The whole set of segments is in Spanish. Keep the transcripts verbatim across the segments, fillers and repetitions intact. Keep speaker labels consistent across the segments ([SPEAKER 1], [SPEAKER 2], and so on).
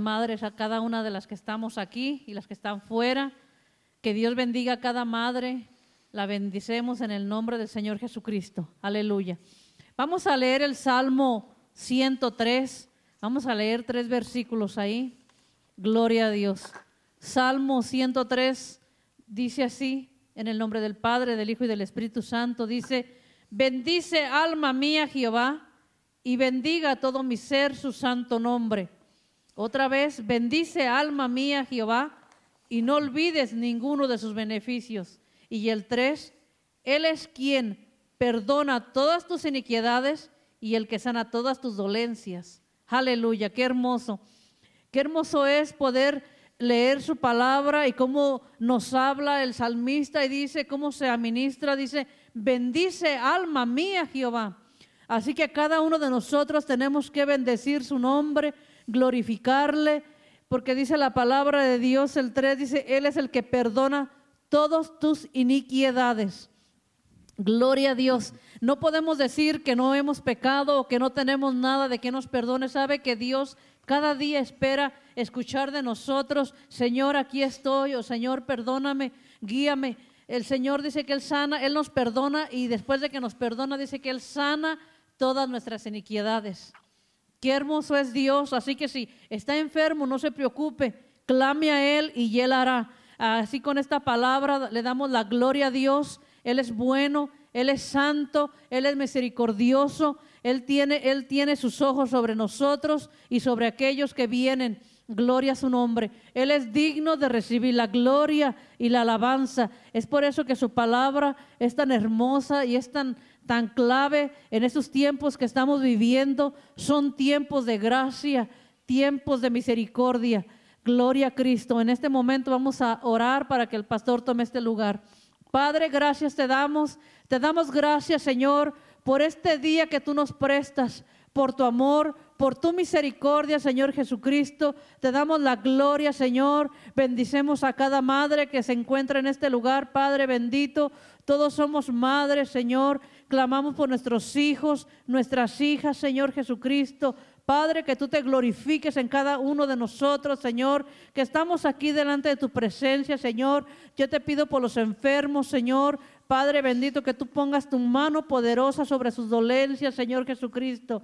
[SPEAKER 1] madres, a cada una de las que estamos aquí y las que están fuera. Que Dios bendiga a cada madre. La bendicemos en el nombre del Señor Jesucristo. Aleluya. Vamos a leer el Salmo ciento tres. Vamos a leer tres versículos ahí. Gloria a Dios. Salmo ciento tres dice así, en el nombre del Padre, del Hijo y del Espíritu Santo. Dice: bendice alma mía Jehová, y bendiga todo mi ser su santo nombre. Otra vez, bendice alma mía Jehová, y no olvides ninguno de sus beneficios. Y el tres, Él es quien perdona todas tus iniquidades y el que sana todas tus dolencias. Aleluya, qué hermoso. Qué hermoso es poder leer su palabra y cómo nos habla el salmista y dice, cómo se administra, dice, bendice alma mía Jehová. Así que cada uno de nosotros tenemos que bendecir su nombre, glorificarle, porque dice la palabra de Dios, el tres dice, Él es el que perdona todas tus iniquidades. Gloria a Dios. No podemos decir que no hemos pecado o que no tenemos nada de que nos perdone. Sabe que Dios cada día espera escuchar de nosotros, Señor, aquí estoy, o Señor, perdóname, guíame. El Señor dice que Él sana, Él nos perdona, y después de que nos perdona dice que Él sana todas nuestras iniquidades. Qué hermoso es Dios. Así que si está enfermo, no se preocupe, clame a Él y Él hará. Así con esta palabra le damos la gloria a Dios. Él es bueno, Él es santo, Él es misericordioso. Él tiene, Él tiene sus ojos sobre nosotros y sobre aquellos que vienen. Gloria a su nombre. Él es digno de recibir la gloria y la alabanza. Es por eso que su palabra es tan hermosa y es tan, tan clave en estos tiempos que estamos viviendo. Son tiempos de gracia, tiempos de misericordia. Gloria a Cristo. En este momento vamos a orar para que el pastor tome este lugar. Padre, gracias te damos. Te damos gracias, Señor, por este día que tú nos prestas, por tu amor, por tu misericordia, Señor Jesucristo. Te damos la gloria, Señor. Bendicemos a cada madre que se encuentra en este lugar, Padre bendito. Todos somos madres, Señor. Clamamos por nuestros hijos, nuestras hijas, Señor Jesucristo. Padre, que tú te glorifiques en cada uno de nosotros, Señor, que estamos aquí delante de tu presencia, Señor. Yo te pido por los enfermos, Señor. Padre bendito, que tú pongas tu mano poderosa sobre sus dolencias, Señor Jesucristo.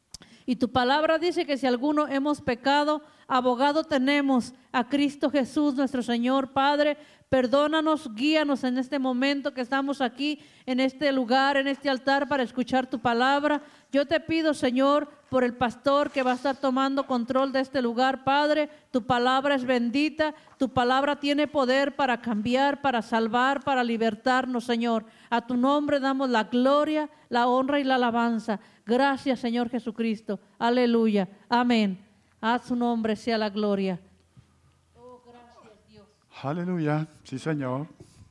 [SPEAKER 1] Y tu palabra dice que si alguno hemos pecado, abogado tenemos a Cristo Jesús, nuestro Señor. Padre, perdónanos, guíanos en este momento que estamos aquí, en este lugar, en este altar, para escuchar tu palabra. Yo te pido, Señor, por el pastor que va a estar tomando control de este lugar. Padre, tu palabra es bendita, tu palabra tiene poder para cambiar, para salvar, para libertarnos, Señor. A tu nombre damos la gloria, la honra y la alabanza. Gracias, Señor Jesucristo. Aleluya. Amén. A su nombre sea la gloria. Oh, gracias, Dios.
[SPEAKER 2] Aleluya. Sí, Señor.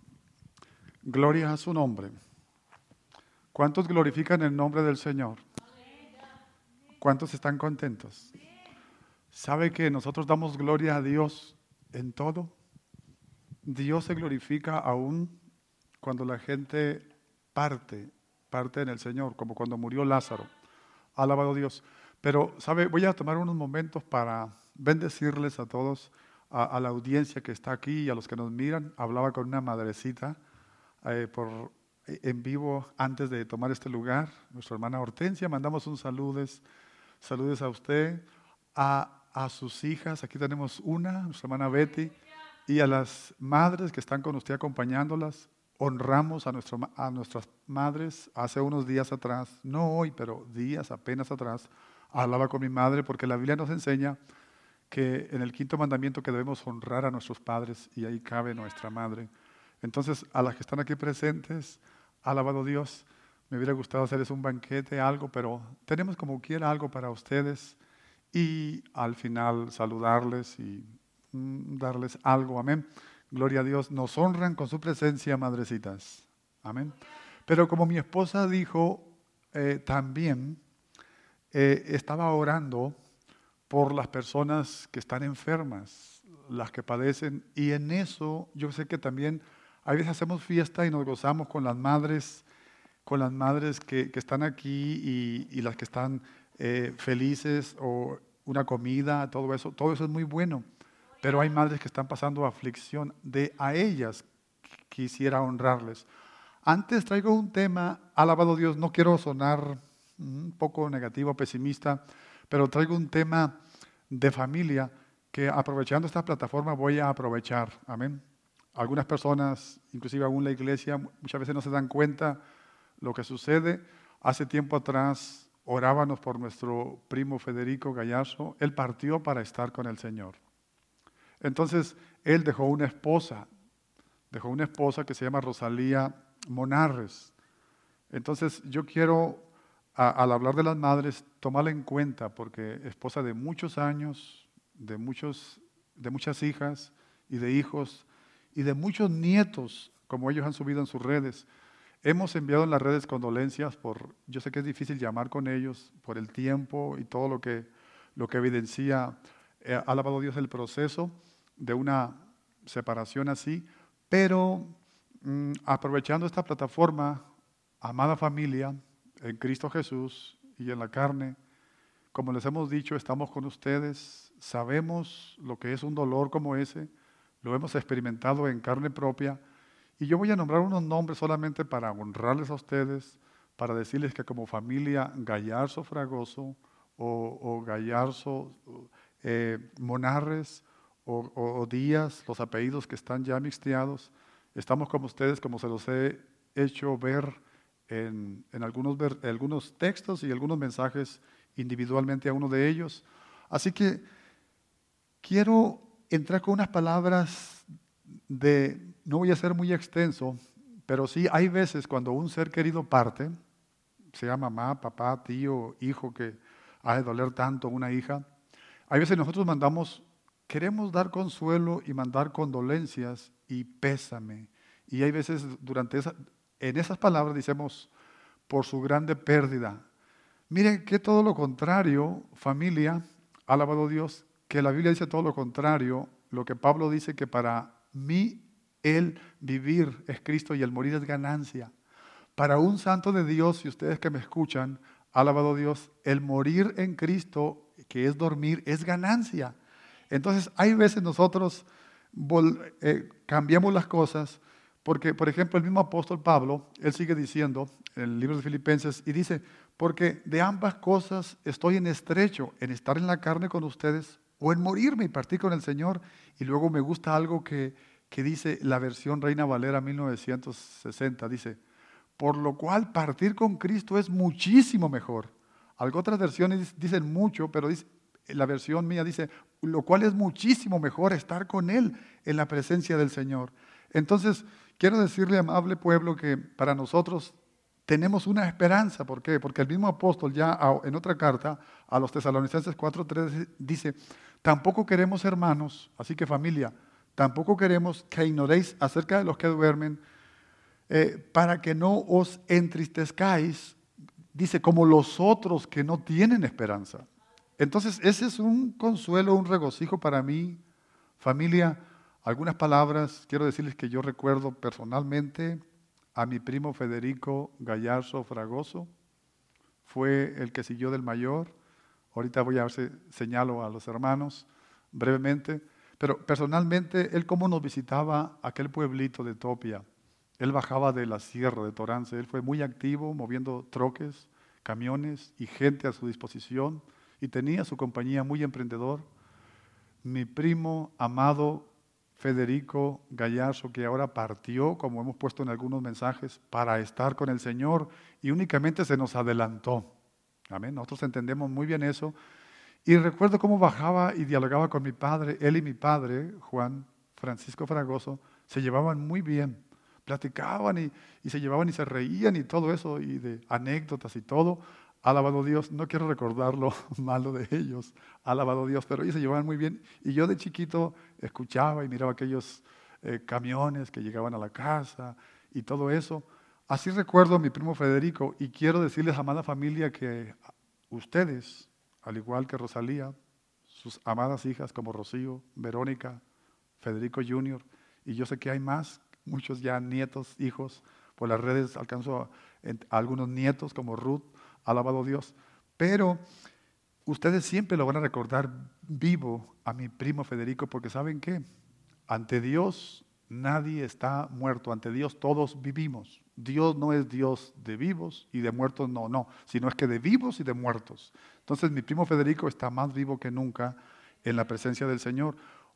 [SPEAKER 2] Gloria a su nombre. ¿Cuántos glorifican el nombre del Señor? ¿Cuántos están contentos? ¿Sabe que nosotros damos gloria a Dios en todo? Dios se glorifica aún cuando la gente parte, parte en el Señor, como cuando murió Lázaro. Alabado Dios. Pero, ¿sabe? Voy a tomar unos momentos para bendecirles a todos, a, a la audiencia que está aquí y a los que nos miran. Hablaba con una madrecita eh, por, en vivo antes de tomar este lugar, nuestra hermana Hortensia. Mandamos un saludes, saludes a usted, a, a sus hijas. Aquí tenemos una, nuestra hermana Betty, y a las madres que están con usted acompañándolas. Honramos a, nuestro, a nuestras madres. Hace unos días atrás, no hoy, pero días apenas atrás, hablaba con mi madre porque la Biblia nos enseña que en el quinto mandamiento que debemos honrar a nuestros padres, y ahí cabe nuestra madre. Entonces, a las que están aquí presentes, alabado Dios, me hubiera gustado hacerles un banquete, algo, pero tenemos como quiera algo para ustedes, y al final saludarles y mm, darles algo, amén. Gloria a Dios, nos honran con su presencia, madrecitas, amén. Pero como mi esposa dijo, eh, también eh, estaba orando por las personas que están enfermas, las que padecen, y en eso yo sé que también a veces hacemos fiesta y nos gozamos con las madres, con las madres que, que están aquí y, y las que están eh, felices o una comida, todo eso, todo eso es muy bueno. Pero hay madres que están pasando aflicción. De a ellas quisiera honrarles. Antes traigo un tema, alabado Dios, no quiero sonar un poco negativo, pesimista, pero traigo un tema de familia que aprovechando esta plataforma voy a aprovechar. Amén. Algunas personas, inclusive aún la iglesia, muchas veces no se dan cuenta lo que sucede. Hace tiempo atrás orábamos por nuestro primo Federico Gallarzo. Él partió para estar con el Señor. Entonces, él dejó una esposa, dejó una esposa que se llama Rosalía Monarres. Entonces, yo quiero, a, al hablar de las madres, tomarla en cuenta, porque esposa de muchos años, de, muchos, de muchas hijas y de hijos, y de muchos nietos, como ellos han subido en sus redes. Hemos enviado en las redes condolencias por, yo sé que es difícil llamar con ellos, por el tiempo y todo lo que, lo que evidencia, eh, alabado Dios, el proceso de una separación así, pero mm, aprovechando esta plataforma, amada familia, en Cristo Jesús y en la carne, como les hemos dicho, estamos con ustedes, sabemos lo que es un dolor como ese, lo hemos experimentado en carne propia, y yo voy a nombrar unos nombres solamente para honrarles a ustedes, para decirles que como familia Gallarzo Fragoso o, o Gallarzo eh, Monarres o, o, o Díaz, los apellidos que están ya mixteados, estamos como ustedes, como se los he hecho ver en, en algunos, ver, algunos textos y algunos mensajes individualmente a uno de ellos. Así que quiero entrar con unas palabras de, no voy a ser muy extenso, pero sí hay veces cuando un ser querido parte, sea mamá, papá, tío, hijo, que ha de doler tanto una hija, hay veces nosotros mandamos, queremos dar consuelo y mandar condolencias y pésame. Y hay veces durante esa, en esas palabras decimos, por su grande pérdida. Miren que todo lo contrario, familia, alabado Dios, que la Biblia dice todo lo contrario, lo que Pablo dice que para mí el vivir es Cristo y el morir es ganancia. Para un santo de Dios, y ustedes que me escuchan, alabado Dios, el morir en Cristo, que es dormir, es ganancia. Entonces, hay veces nosotros vol- eh, cambiamos las cosas, porque, por ejemplo, el mismo apóstol Pablo, él sigue diciendo en el libro de Filipenses, y dice, porque de ambas cosas estoy en estrecho, en estar en la carne con ustedes, o en morirme y partir con el Señor. Y luego me gusta algo que, que dice la versión Reina Valera mil novecientos sesenta, dice, por lo cual partir con Cristo es muchísimo mejor. Algo otras versiones dicen mucho, pero dice, la versión mía dice, lo cual es muchísimo mejor estar con Él en la presencia del Señor. Entonces, quiero decirle, amable pueblo, que para nosotros tenemos una esperanza. ¿Por qué? Porque el mismo apóstol ya en otra carta a los Tesalonicenses cuatro tres dice, tampoco queremos, hermanos, así que familia, tampoco queremos que ignoréis acerca de los que duermen, Eh, para que no os entristezcáis, dice, como los otros que no tienen esperanza. Entonces, ese es un consuelo, un regocijo para mí, familia. Algunas palabras, quiero decirles que yo recuerdo personalmente a mi primo Federico Gallarzo Fragoso, fue el que siguió del mayor. Ahorita voy a ver si señalo a los hermanos brevemente, pero personalmente, él cómo nos visitaba aquel pueblito de Topia. Él bajaba de la sierra de Torance, él fue muy activo, moviendo troques, camiones y gente a su disposición, y tenía su compañía muy emprendedor. Mi primo amado Federico Gallarzo, que ahora partió, como hemos puesto en algunos mensajes, para estar con el Señor, y únicamente se nos adelantó. Amén. Nosotros entendemos muy bien eso. Y recuerdo cómo bajaba y dialogaba con mi padre, él y mi padre, Juan Francisco Fragoso, se llevaban muy bien. Platicaban y, y se llevaban y se reían y todo eso, y de anécdotas y todo. Alabado Dios, no quiero recordar lo malo de ellos, alabado Dios, pero ellos se llevaban muy bien. Y yo de chiquito escuchaba y miraba aquellos eh, camiones que llegaban a la casa y todo eso. Así recuerdo a mi primo Federico, y quiero decirles, amada familia, que ustedes, al igual que Rosalía, sus amadas hijas como Rocío, Verónica, Federico junior, y yo sé que hay más, muchos ya nietos, hijos, por las redes alcanzo a, a algunos nietos como Ruth, alabado Dios. Pero ustedes siempre lo van a recordar vivo a mi primo Federico, porque ¿saben qué? Ante Dios nadie está muerto, ante Dios todos vivimos. Dios no es Dios de vivos y de muertos, no, no, sino es que de vivos y de muertos. Entonces mi primo Federico está más vivo que nunca en la presencia del Señor.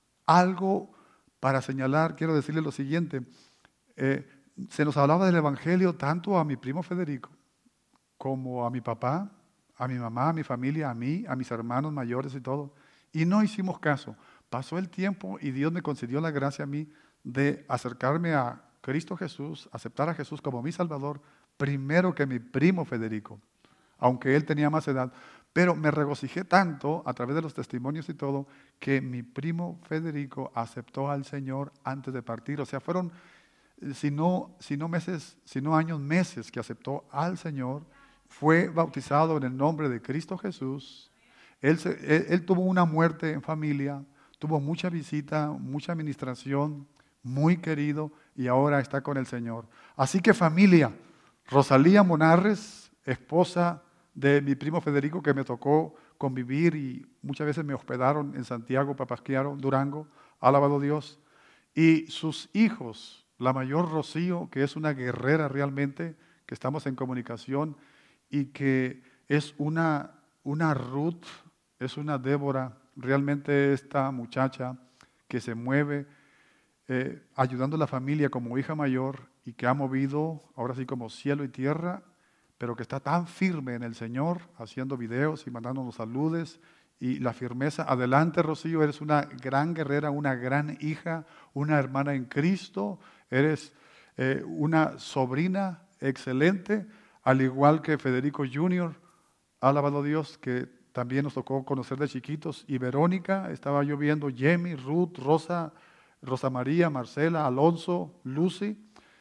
[SPEAKER 2] Algo para señalar, quiero decirle lo siguiente, eh, se nos hablaba del Evangelio tanto a mi primo Federico como a mi papá, a mi mamá, a mi familia, a mí, a mis hermanos mayores y todo, y no hicimos caso. Pasó el tiempo y Dios me concedió la gracia a mí de acercarme a Cristo Jesús, aceptar a Jesús como mi Salvador, primero que mi primo Federico, aunque él tenía más edad. Pero me regocijé tanto a través de los testimonios y todo, que mi primo Federico aceptó al Señor antes de partir. O sea, fueron, si no, si no meses, si no años, meses que aceptó al Señor. Fue bautizado en el nombre de Cristo Jesús. Él, se, él, él tuvo una muerte en familia, tuvo mucha visita, mucha administración, muy querido, y ahora está con el Señor. Así que familia, Rosalía Monarres, esposa de mi primo Federico, que me tocó convivir y muchas veces me hospedaron en Santiago, Papasquiaro, Durango, alabado Dios, y sus hijos, la mayor Rocío, que es una guerrera realmente, que estamos en comunicación, y que es una, una Ruth, es una Débora, realmente esta muchacha que se mueve eh, ayudando a la familia como hija mayor y que ha movido ahora sí como cielo y tierra, pero que está tan firme en el Señor, haciendo videos y mandándonos saludes y la firmeza. Adelante, Rocío, eres una gran guerrera, una gran hija, una hermana en Cristo, eres eh, una sobrina excelente, al igual que Federico junior, alabado Dios, que también nos tocó conocer de chiquitos, y Verónica, estaba yo viendo, Yemi, Ruth, Rosa, Rosa María, Marcela, Alonso, Lucy,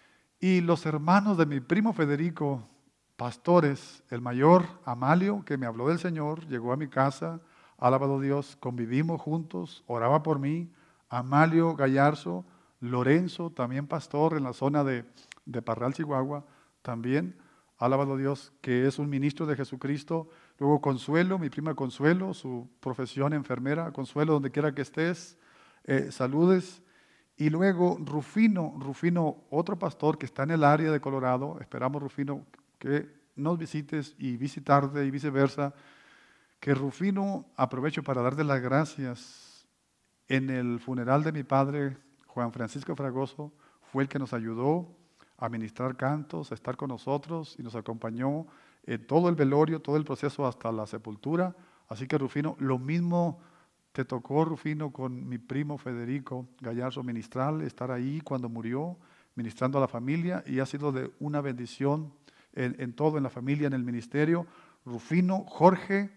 [SPEAKER 2] y los hermanos de mi primo Federico, pastores, el mayor, Amalio, que me habló del Señor, llegó a mi casa, alabado Dios, convivimos juntos, oraba por mí, Amalio Gallarzo, Lorenzo, también pastor en la zona de, de Parral, Chihuahua, también, alabado Dios, que es un ministro de Jesucristo. Luego Consuelo, mi prima Consuelo, su profesión enfermera. Consuelo, donde quiera que estés, eh, saludes. Y luego Rufino, Rufino, otro pastor que está en el área de Colorado. Esperamos, Rufino, que nos visites y visitarte y viceversa. Que Rufino, aprovecho para darte las gracias. En el funeral de mi padre, Juan Francisco Fragoso, fue el que nos ayudó a ministrar cantos, a estar con nosotros y nos acompañó en todo el velorio, todo el proceso hasta la sepultura. Así que Rufino, lo mismo te tocó, Rufino, con mi primo Federico Gallarzo, ministrar, estar ahí cuando murió, ministrando a la familia, y ha sido de una bendición en, en todo, en la familia, en el ministerio. Rufino, Jorge,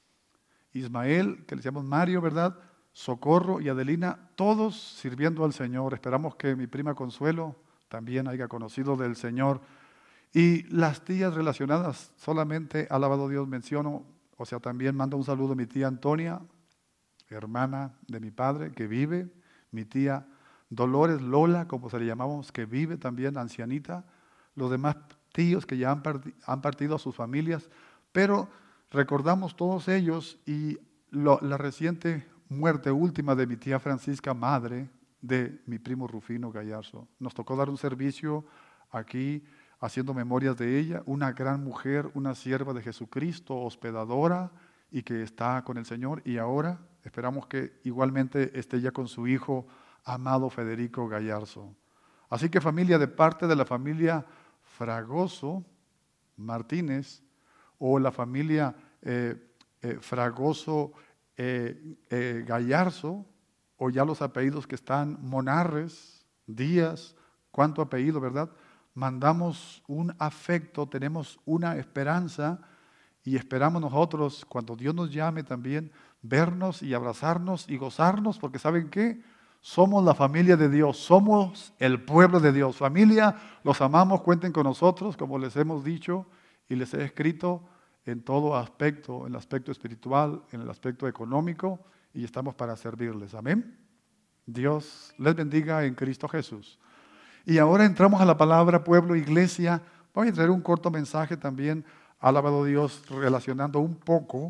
[SPEAKER 2] Ismael, que le llamamos Mario, ¿verdad? Socorro y Adelina, todos sirviendo al Señor. Esperamos que mi prima Consuelo también haya conocido del Señor. Y las tías relacionadas, solamente, alabado Dios, menciono, o sea, también mando un saludo a mi tía Antonia, hermana de mi padre, que vive, mi tía Dolores Lola, como se le llamamos, que vive también, ancianita, los demás tíos que ya han, part- han partido a sus familias, pero recordamos todos ellos y lo, la reciente muerte última de mi tía Francisca, madre de mi primo Rufino Gallarzo. Nos tocó dar un servicio aquí haciendo memorias de ella, una gran mujer, una sierva de Jesucristo, hospedadora y que está con el Señor, y ahora esperamos que igualmente esté ya con su hijo amado Federico Gallarzo. Así que familia, de parte de la familia Fragoso Martínez o la familia eh, eh, Fragoso eh, eh, Gallarzo, o ya los apellidos que están, Monarres, Díaz, cuánto apellido, ¿verdad? Mandamos un afecto, tenemos una esperanza y esperamos nosotros, cuando Dios nos llame también, vernos y abrazarnos y gozarnos, porque ¿saben qué? Somos la familia de Dios, somos el pueblo de Dios. Familia, los amamos, cuenten con nosotros, como les hemos dicho y les he escrito, en todo aspecto, en el aspecto espiritual, en el aspecto económico, y estamos para servirles. Amén. Dios les bendiga en Cristo Jesús. Y ahora entramos a la palabra pueblo, iglesia. Voy a traer un corto mensaje también, alabado Dios, relacionando un poco,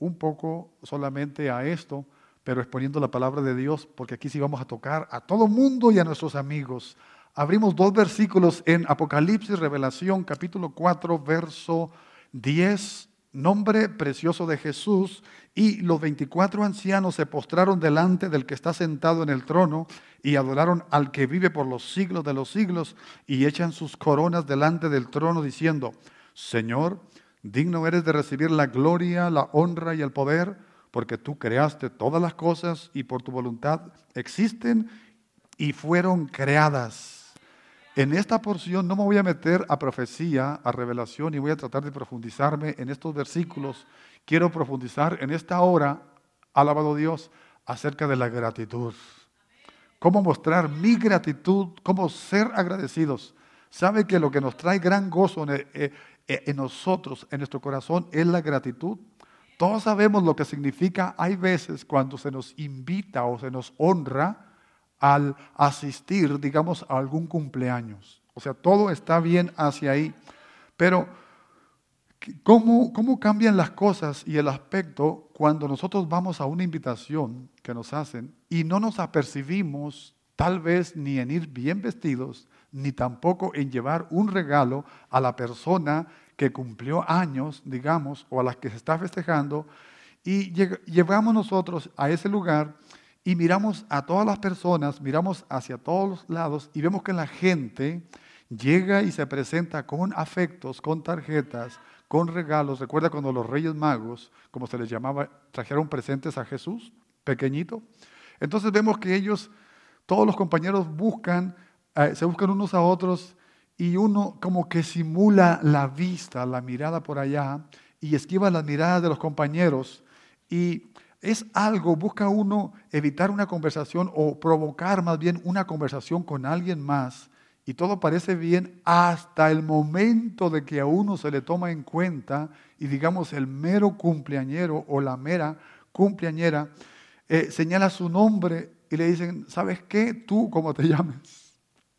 [SPEAKER 2] un poco solamente a esto, pero exponiendo la palabra de Dios, porque aquí sí vamos a tocar a todo mundo y a nuestros amigos. Abrimos dos versículos en Apocalipsis, Revelación, capítulo cuatro, verso diez, nombre precioso de Jesús. Y los veinticuatro ancianos se postraron delante del que está sentado en el trono y adoraron al que vive por los siglos de los siglos y echan sus coronas delante del trono diciendo: Señor, digno eres de recibir la gloria, la honra y el poder, porque tú creaste todas las cosas y por tu voluntad existen y fueron creadas. En esta porción no me voy a meter a profecía, a revelación, y voy a tratar de profundizarme en estos versículos. Quiero profundizar en esta hora, alabado Dios, acerca de la gratitud. Cómo mostrar mi gratitud, cómo ser agradecidos. ¿Sabe que lo que nos trae gran gozo en, en nosotros, en nuestro corazón, es la gratitud? Todos sabemos lo que significa. Hay veces cuando se nos invita o se nos honra al asistir, digamos, a algún cumpleaños. O sea, todo está bien hacia ahí. Pero, ¿cómo, cómo cambian las cosas y el aspecto cuando nosotros vamos a una invitación que nos hacen y no nos apercibimos, tal vez ni en ir bien vestidos, ni tampoco en llevar un regalo a la persona que cumplió años, digamos, o a la que se está festejando, y llevamos nosotros a ese lugar y miramos a todas las personas, miramos hacia todos los lados y vemos que la gente llega y se presenta con afectos, con tarjetas, con regalos. ¿Recuerda cuando los Reyes Magos, como se les llamaba, trajeron presentes a Jesús, pequeñito? Entonces vemos que ellos, todos los compañeros buscan, eh, se buscan unos a otros y uno como que simula la vista, la mirada por allá y esquiva las miradas de los compañeros y es algo, busca uno evitar una conversación o provocar más bien una conversación con alguien más y todo parece bien hasta el momento de que a uno se le toma en cuenta y digamos el mero cumpleañero o la mera cumpleañera eh, señala su nombre y le dicen: ¿sabes qué? Tú, ¿cómo te llames?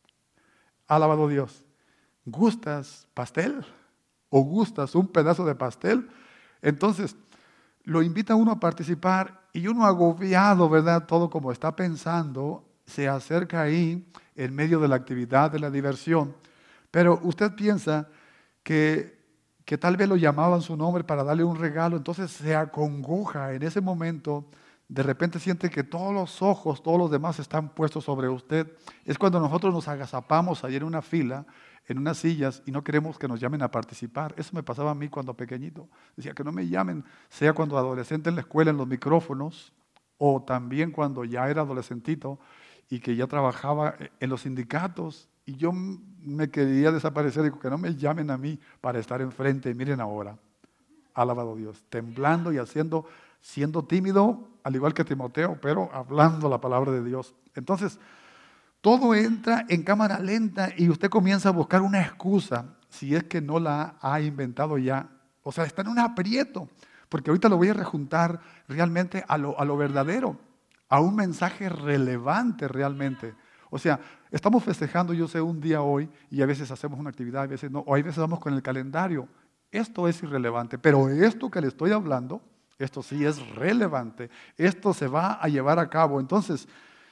[SPEAKER 2] Alabado Dios. ¿Gustas pastel? ¿O gustas un pedazo de pastel? Entonces, lo invita a uno a participar y uno agobiado, ¿verdad? Todo como está pensando, se acerca ahí en medio de la actividad, de la diversión. Pero usted piensa que, que tal vez lo llamaban su nombre para darle un regalo, entonces se acongoja en ese momento. De repente siente que todos los ojos, todos los demás están puestos sobre usted. Es cuando nosotros nos agazapamos ahí en una fila, en unas sillas, y no queremos que nos llamen a participar. Eso me pasaba a mí cuando pequeñito. Decía que no me llamen, sea cuando adolescente en la escuela, en los micrófonos, o también cuando ya era adolescentito y que ya trabajaba en los sindicatos, y yo me quería desaparecer. Digo, que no me llamen a mí para estar enfrente. Y miren ahora, alabado Dios, temblando y haciendo, siendo tímido, al igual que Timoteo, pero hablando la palabra de Dios. Entonces, todo entra en cámara lenta y usted comienza a buscar una excusa, si es que no la ha inventado ya. O sea, está en un aprieto, porque ahorita lo voy a rejuntar realmente a lo, a lo verdadero, a un mensaje relevante realmente. O sea, estamos festejando, yo sé, un día hoy, y a veces hacemos una actividad, a veces no, o a veces vamos con el calendario. Esto es irrelevante, pero esto que le estoy hablando, esto sí es relevante. Esto se va a llevar a cabo. Entonces,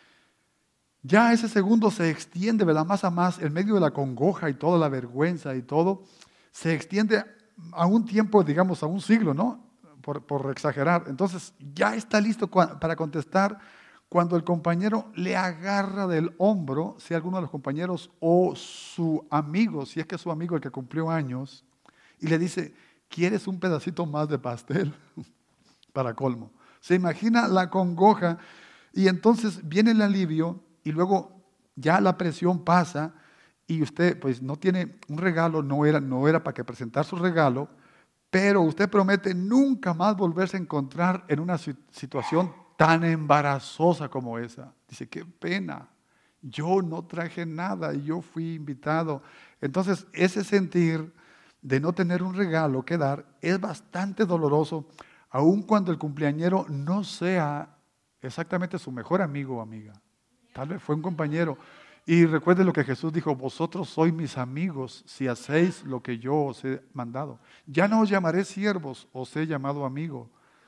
[SPEAKER 2] ya ese segundo se extiende, ¿verdad? Más a más, en medio de la congoja y toda la vergüenza y todo, se extiende a un tiempo, digamos, a un siglo, ¿no? Por, por exagerar. Entonces, ya está listo para contestar cuando el compañero le agarra del hombro, sea alguno de los compañeros o su amigo, si es que es su amigo el que cumplió años, y le dice: ¿quieres un pedacito más de pastel? Para colmo. Se imagina la congoja y entonces viene el alivio y luego ya la presión pasa y usted pues no tiene un regalo, no era, no era para que presentar su regalo, pero usted promete nunca más volverse a encontrar en una situación tan embarazosa como esa. Dice: qué pena, yo no traje nada y yo fui invitado. Entonces ese sentir de no tener un regalo que dar es bastante doloroso, aun cuando el cumpleañero no sea exactamente su mejor amigo o amiga. Tal vez fue un compañero. Y recuerde lo que Jesús dijo: vosotros sois mis amigos si hacéis lo que yo os he mandado. Ya no os llamaré siervos, os he llamado amigos.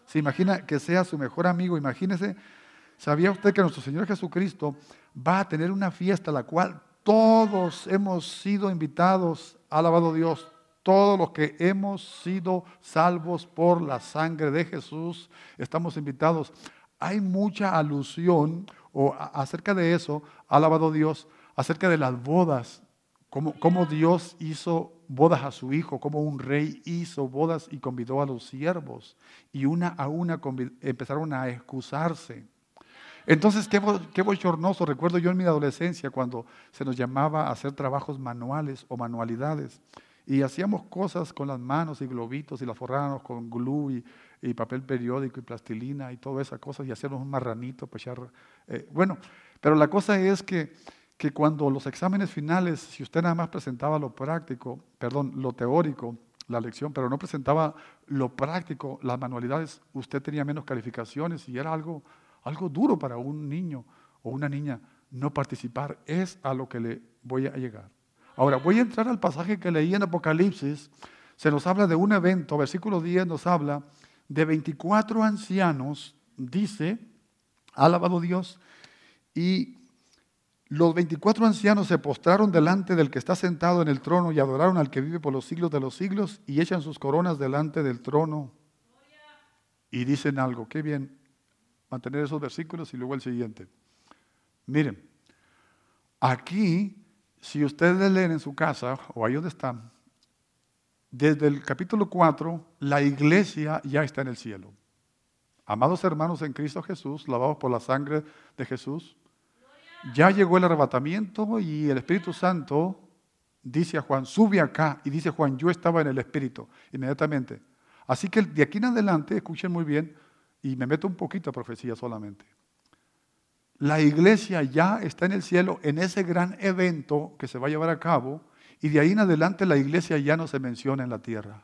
[SPEAKER 2] Se imagina que sea su mejor amigo. Imagínese, ¿sabía usted que nuestro Señor Jesucristo va a tener una fiesta a la cual todos hemos sido invitados? Alabado Dios. Todos los que hemos sido salvos por la sangre de Jesús, estamos invitados. Hay mucha alusión o a- acerca de eso, alabado Dios, acerca de las bodas, cómo, cómo Dios hizo bodas a su hijo, cómo un rey hizo bodas y convidó a los siervos, y una a una convid- empezaron a excusarse. Entonces, qué, bo- qué bochornoso, recuerdo yo en mi adolescencia cuando se nos llamaba a hacer trabajos manuales o manualidades, y hacíamos cosas con las manos y globitos y las forrábamos con glue y, y papel periódico y plastilina y todas esas cosas, y hacíamos un marranito para echar, eh, bueno, pero la cosa es que, que cuando los exámenes finales, si usted nada más presentaba lo práctico, perdón, lo teórico, la lección, pero no presentaba lo práctico, las manualidades, usted tenía menos calificaciones y era algo, algo duro para un niño o una niña no participar. Es a lo que le voy a llegar. Ahora, voy a entrar al pasaje que leí en Apocalipsis. Se nos habla de un evento, versículo diez nos habla de veinticuatro ancianos, dice, alabado Dios, y los veinticuatro ancianos se postraron delante del que está sentado en el trono y adoraron al que vive por los siglos de los siglos y echan sus coronas delante del trono y dicen algo. Qué bien mantener esos versículos y luego el siguiente. Miren, aquí, si ustedes leen en su casa o ahí donde están, desde el capítulo cuatro, la iglesia ya está en el cielo. Amados hermanos en Cristo Jesús, lavados por la sangre de Jesús, ya llegó el arrebatamiento y el Espíritu Santo dice a Juan, sube acá, y dice Juan, yo estaba en el Espíritu, inmediatamente. Así que de aquí en adelante, escuchen muy bien, y me meto un poquito a profecía solamente. La iglesia ya está en el cielo en ese gran evento que se va a llevar a cabo, y de ahí en adelante la iglesia ya no se menciona en la tierra.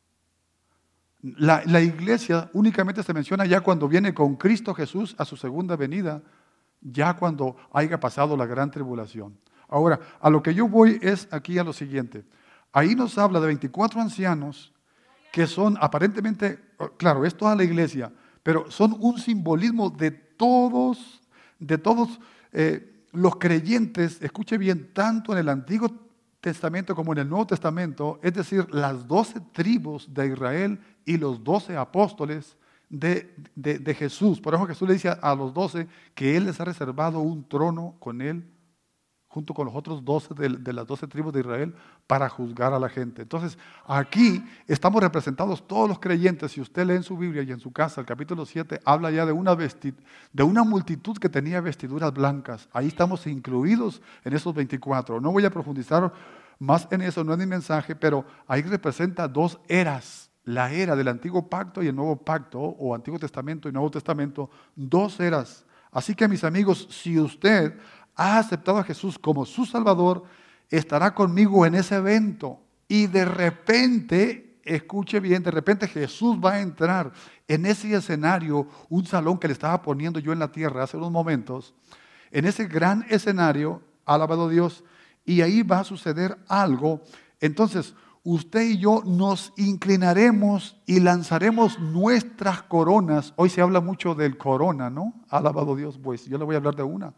[SPEAKER 2] La, la iglesia únicamente se menciona ya cuando viene con Cristo Jesús a su segunda venida, ya cuando haya pasado la gran tribulación. Ahora, a lo que yo voy es aquí a lo siguiente. Ahí nos habla de veinticuatro ancianos que son aparentemente, claro, es toda la iglesia, pero son un simbolismo de todos, de todos eh, los creyentes, escuche bien, tanto en el Antiguo Testamento como en el Nuevo Testamento, es decir, las doce tribus de Israel y los doce apóstoles de, de, de Jesús. Por eso Jesús le dice a los doce que Él les ha reservado un trono con Él, junto con los otros doce de, de las doce tribus de Israel, para juzgar a la gente. Entonces, aquí estamos representados todos los creyentes. Si usted lee en su Biblia y en su casa, el capítulo siete, habla ya de una, vesti, de una multitud que tenía vestiduras blancas. Ahí estamos incluidos en esos veinticuatro. No voy a profundizar más en eso, no es mi mensaje, pero ahí representa dos eras. La era del Antiguo Pacto y el Nuevo Pacto, o Antiguo Testamento y Nuevo Testamento, dos eras. Así que, mis amigos, si usted ha aceptado a Jesús como su Salvador, estará conmigo en ese evento. Y de repente, escuche bien, de repente Jesús va a entrar en ese escenario, un salón que le estaba poniendo yo en la tierra hace unos momentos, en ese gran escenario, alabado Dios, y ahí va a suceder algo. Entonces, usted y yo nos inclinaremos y lanzaremos nuestras coronas. Hoy se habla mucho del corona, ¿no? Alabado Dios, pues yo le voy a hablar de una,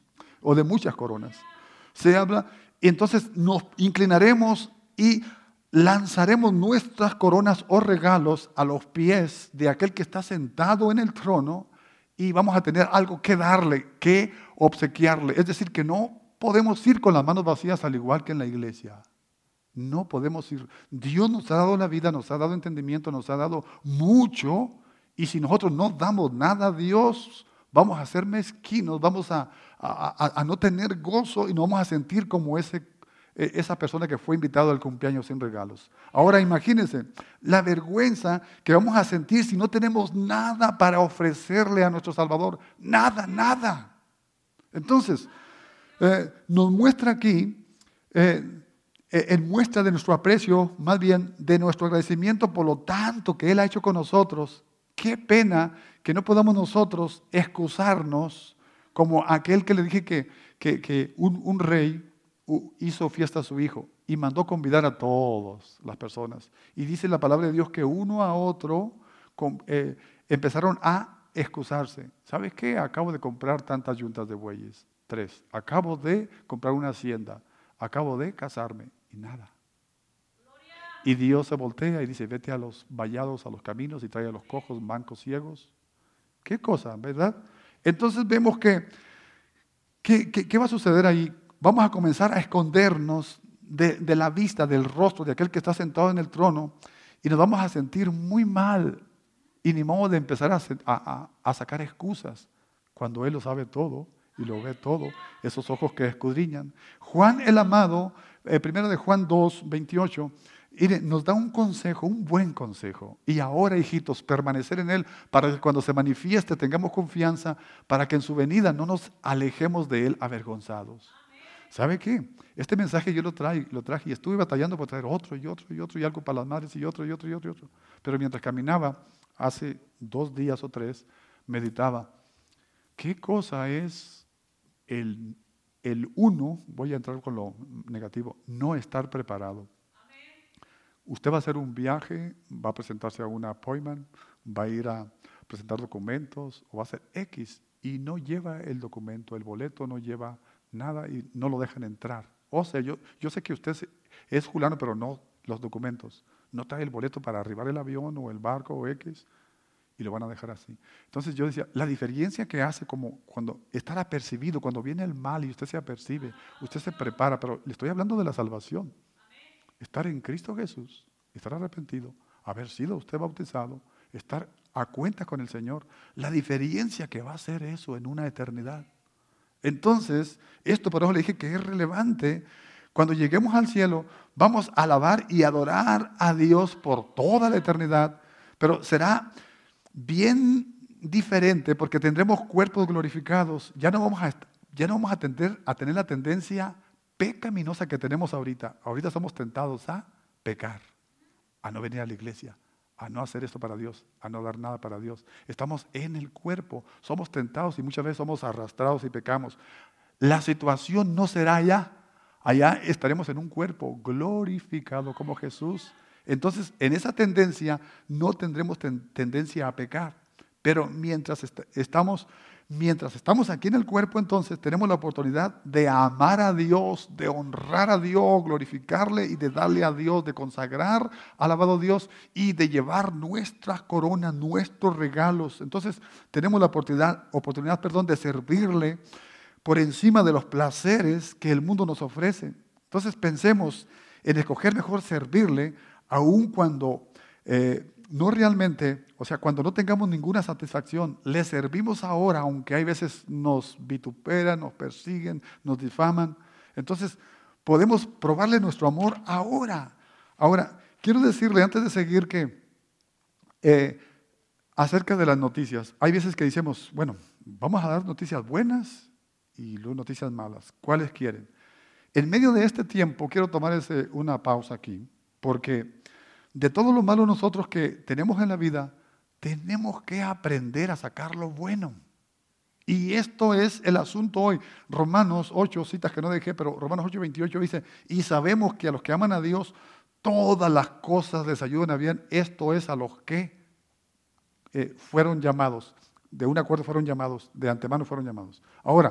[SPEAKER 2] o de muchas coronas. Se habla, y entonces nos inclinaremos y lanzaremos nuestras coronas o regalos a los pies de aquel que está sentado en el trono, y vamos a tener algo que darle, que obsequiarle. Es decir, que no podemos ir con las manos vacías al igual que en la iglesia. No podemos ir. Dios nos ha dado la vida, nos ha dado entendimiento, nos ha dado mucho, y si nosotros no damos nada a Dios, vamos a ser mezquinos, vamos a, a, a, a no tener gozo y nos vamos a sentir como ese, esa persona que fue invitada al cumpleaños sin regalos. Ahora imagínense la vergüenza que vamos a sentir si no tenemos nada para ofrecerle a nuestro Salvador. Nada, nada. Entonces, eh, nos muestra aquí, eh, en muestra de nuestro aprecio, más bien de nuestro agradecimiento por lo tanto que Él ha hecho con nosotros. Qué pena que no podamos nosotros excusarnos como aquel que le dije que, que, que un, un rey hizo fiesta a su hijo y mandó convidar a todas las personas. Y dice la palabra de Dios que uno a otro con, eh, empezaron a excusarse. ¿Sabes qué? Acabo de comprar tantas yuntas de bueyes. Tres. Acabo de comprar una hacienda. Acabo de casarme. Y nada. Y Dios se voltea y dice, vete a los vallados, a los caminos y trae a los cojos, mancos, ciegos. ¿Qué cosa, verdad? Entonces vemos que, que, que ¿qué va a suceder ahí? Vamos a comenzar a escondernos de, de la vista, del rostro de aquel que está sentado en el trono y nos vamos a sentir muy mal y ni modo de empezar a, a, a sacar excusas cuando Él lo sabe todo y lo ve todo, esos ojos que escudriñan. Juan el amado, eh, primero de Juan dos, veintiocho, mire, nos da un consejo, un buen consejo. Y ahora, hijitos, permanecer en Él para que cuando se manifieste tengamos confianza, para que en su venida no nos alejemos de Él avergonzados. ¿Sabe qué? Este mensaje yo lo, traje, lo traje y estuve batallando por traer otro y otro y otro y algo para las madres y otro y otro y otro y otro. Pero mientras caminaba, hace dos días o tres, meditaba, ¿qué cosa es el, el uno, voy a entrar con lo negativo, no estar preparado? Usted va a hacer un viaje, va a presentarse a un appointment, va a ir a presentar documentos o va a hacer X y no lleva el documento, el boleto no lleva nada y no lo dejan entrar. O sea, yo, yo sé que usted es fulano, pero no los documentos. No trae el boleto para arribar el avión o el barco o X y lo van a dejar así. Entonces yo decía, la diferencia que hace como cuando estar apercibido, cuando viene el mal y usted se apercibe, usted se prepara, pero le estoy hablando de la salvación. Estar en Cristo Jesús, estar arrepentido, haber sido usted bautizado, estar a cuenta con el Señor, la diferencia que va a hacer eso en una eternidad. Entonces, esto por eso le dije que es relevante. Cuando lleguemos al cielo, vamos a alabar y adorar a Dios por toda la eternidad, pero será bien diferente porque tendremos cuerpos glorificados. Ya no vamos a, ya no vamos a, tender, a tener la tendencia pecaminosa que tenemos ahorita. Ahorita somos tentados a pecar, a no venir a la iglesia, a no hacer esto para Dios, a no dar nada para Dios. Estamos en el cuerpo, somos tentados y muchas veces somos arrastrados y pecamos. La situación no será allá. Allá estaremos en un cuerpo glorificado como Jesús. Entonces, en esa tendencia no tendremos ten- tendencia a pecar. Pero mientras est- estamos... Mientras estamos aquí en el cuerpo, entonces tenemos la oportunidad de amar a Dios, de honrar a Dios, glorificarle y de darle a Dios, de consagrar, alabado a Dios y de llevar nuestras coronas, nuestros regalos. Entonces tenemos la oportunidad, oportunidad perdón, de servirle por encima de los placeres que el mundo nos ofrece. Entonces pensemos en escoger mejor servirle, aun cuando eh, no realmente, o sea, cuando no tengamos ninguna satisfacción, le servimos ahora, aunque hay veces nos vituperan, nos persiguen, nos difaman. Entonces, podemos probarle nuestro amor ahora. Ahora, quiero decirle antes de seguir que eh, acerca de las noticias, hay veces que decimos, bueno, vamos a dar noticias buenas y luego noticias malas. ¿Cuáles quieren? En medio de este tiempo, quiero tomar ese, una pausa aquí, porque de todo lo malo nosotros que tenemos en la vida, tenemos que aprender a sacar lo bueno. Y esto es el asunto hoy. Romanos ocho, citas que no dejé, pero Romanos ocho, veintiocho dice, y sabemos que a los que aman a Dios, todas las cosas les ayudan a bien. Esto es a los que eh, fueron llamados, de un acuerdo fueron llamados, de antemano fueron llamados. Ahora,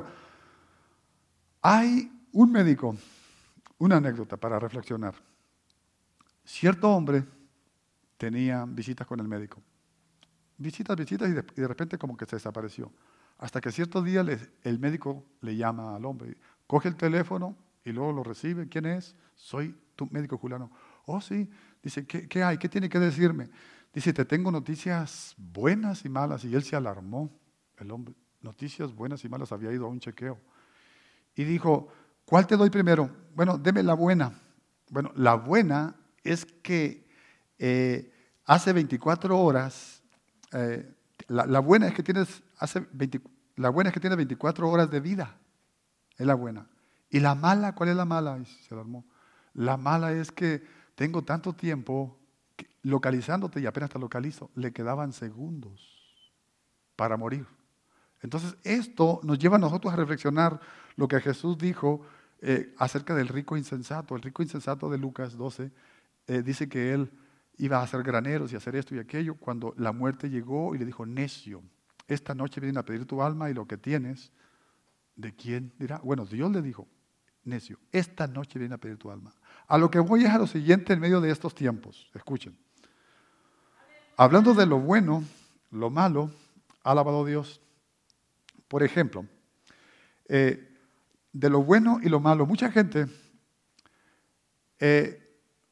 [SPEAKER 2] hay un médico, una anécdota para reflexionar. Cierto hombre tenía visitas con el médico. Visitas, visitas y de, y de repente como que se desapareció. Hasta que cierto día le, el médico le llama al hombre, coge el teléfono y luego lo recibe. ¿Quién es? Soy tu médico fulano. Oh, sí. Dice, ¿qué, qué hay? ¿Qué tiene que decirme? Dice, te tengo noticias buenas y malas. Y él se alarmó. El hombre, noticias buenas y malas, había ido a un chequeo. Y dijo, ¿cuál te doy primero? Bueno, deme la buena. Bueno, la buena es que eh, hace veinticuatro horas, eh, la, la buena es que tienes hace veinte, la buena es que tienes veinticuatro horas de vida. Es la buena. Y la mala, ¿cuál es la mala? Y se alarmó. La mala es que tengo tanto tiempo que, localizándote y apenas te localizo, le quedaban segundos para morir. Entonces, esto nos lleva a nosotros a reflexionar lo que Jesús dijo eh, acerca del rico insensato. El rico insensato de Lucas doce eh, dice que él iba a hacer graneros y hacer esto y aquello, cuando la muerte llegó y le dijo, necio, esta noche vienen a pedir tu alma y lo que tienes, ¿de quién dirá? Bueno, Dios le dijo, necio, esta noche vienen a pedir tu alma. A lo que voy es a lo siguiente en medio de estos tiempos, escuchen. Hablando de lo bueno, lo malo, ha alabado Dios. Por ejemplo, eh, de lo bueno y lo malo, mucha gente eh,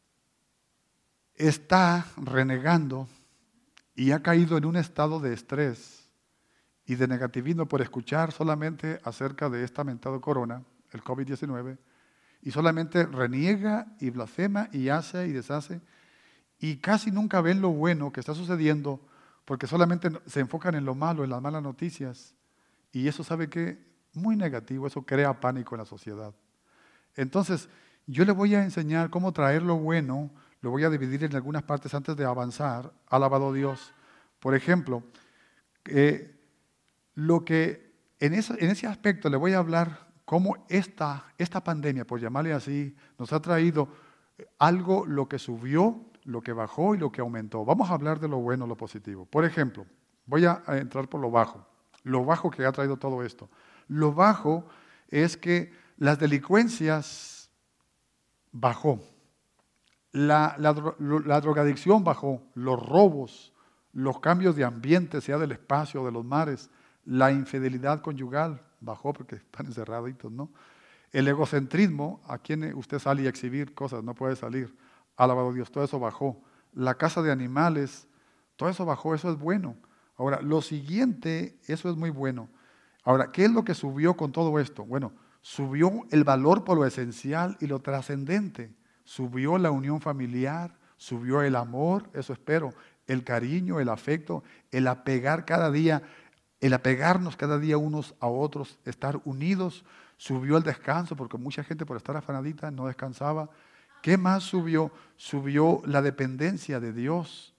[SPEAKER 2] está renegando y ha caído en un estado de estrés y de negativismo por escuchar solamente acerca de esta mentado corona, el COVID diecinueve, y solamente reniega y blasfema y hace y deshace, y casi nunca ven lo bueno que está sucediendo porque solamente se enfocan en lo malo, en las malas noticias, y eso, ¿sabe qué? Muy negativo, eso crea pánico en la sociedad. Entonces, yo le voy a enseñar cómo traer lo bueno, lo voy a dividir en algunas partes antes de avanzar, alabado Dios. Por ejemplo, eh, lo que en, eso, en ese aspecto le voy a hablar cómo esta, esta pandemia, por llamarle así, nos ha traído algo, lo que subió, lo que bajó y lo que aumentó. Vamos a hablar de lo bueno, lo positivo. Por ejemplo, voy a entrar por lo bajo, lo bajo que ha traído todo esto. Lo bajo es que las delincuencias bajó, la, la, la drogadicción bajó, los robos, los cambios de ambiente, sea del espacio o de los mares, la infidelidad conyugal bajó porque están encerraditos, ¿no? El egocentrismo, a quien usted sale a exhibir cosas, no puede salir. Alabado Dios, todo eso bajó. La caza de animales, todo eso bajó, eso es bueno. Ahora, lo siguiente, eso es muy bueno. Ahora, ¿qué es lo que subió con todo esto? Bueno, subió el valor por lo esencial y lo trascendente. Subió la unión familiar, subió el amor, eso espero, el cariño, el afecto, el apegar cada día, el apegarnos cada día unos a otros, estar unidos. Subió el descanso, porque mucha gente por estar afanadita no descansaba. ¿Qué más subió? Subió la dependencia de Dios.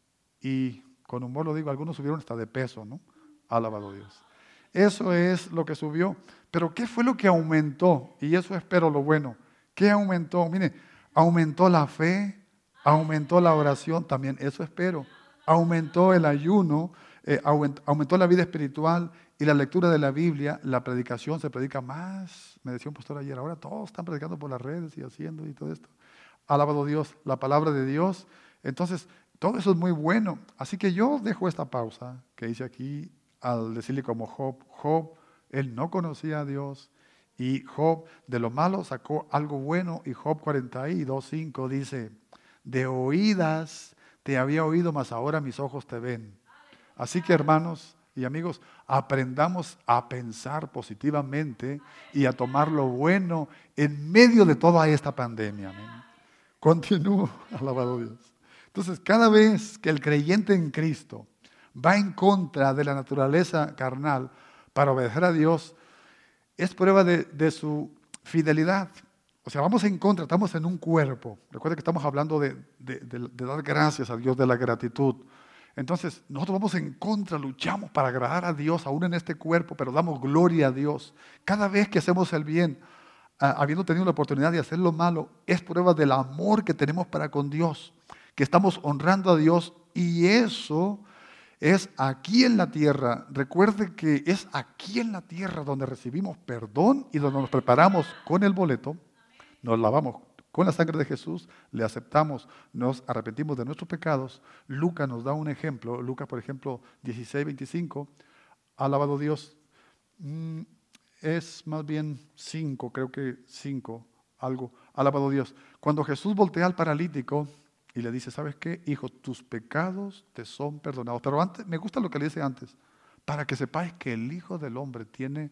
[SPEAKER 2] Y con humor lo digo, algunos subieron hasta de peso, ¿no? Alabado Dios. Eso es lo que subió. Pero ¿qué fue lo que aumentó? Y eso espero lo bueno. ¿Qué aumentó? Mire, aumentó la fe, aumentó la oración, también eso espero. Aumentó el ayuno, eh, aumentó la vida espiritual y la lectura de la Biblia. La predicación se predica más. Me decía un pastor ayer, ahora todos están predicando por las redes y haciendo y todo esto. Alabado Dios, la palabra de Dios. Entonces, todo eso es muy bueno. Así que yo dejo esta pausa que hice aquí al decirle como Job. Job, él no conocía a Dios y Job de lo malo sacó algo bueno. Y Job cuarenta y dos, cinco dice, de oídas te había oído, mas ahora mis ojos te ven. Así que hermanos y amigos, aprendamos a pensar positivamente y a tomar lo bueno en medio de toda esta pandemia. Amén. Continúo, alabado Dios. Entonces, cada vez que el creyente en Cristo va en contra de la naturaleza carnal para obedecer a Dios, es prueba de, de su fidelidad. O sea, vamos en contra, estamos en un cuerpo. Recuerda que estamos hablando de, de, de, de dar gracias a Dios, de la gratitud. Entonces, nosotros vamos en contra, luchamos para agradar a Dios, aún en este cuerpo, pero damos gloria a Dios. Cada vez que hacemos el bien, ah, habiendo tenido la oportunidad de hacer lo malo, es prueba del amor que tenemos para con Dios, que estamos honrando a Dios, y eso es aquí en la tierra. Recuerde que es aquí en la tierra donde recibimos perdón y donde nos preparamos con el boleto, nos lavamos con la sangre de Jesús, le aceptamos, nos arrepentimos de nuestros pecados. Lucas nos da un ejemplo, Lucas por ejemplo dieciséis, veinticinco, alabado Dios, mm, es más bien cinco, creo que cinco, algo, alabado Dios. Cuando Jesús voltea al paralítico y le dice, ¿sabes qué? Hijo, tus pecados te son perdonados. Pero antes, me gusta lo que le dice antes, para que sepáis que el Hijo del Hombre tiene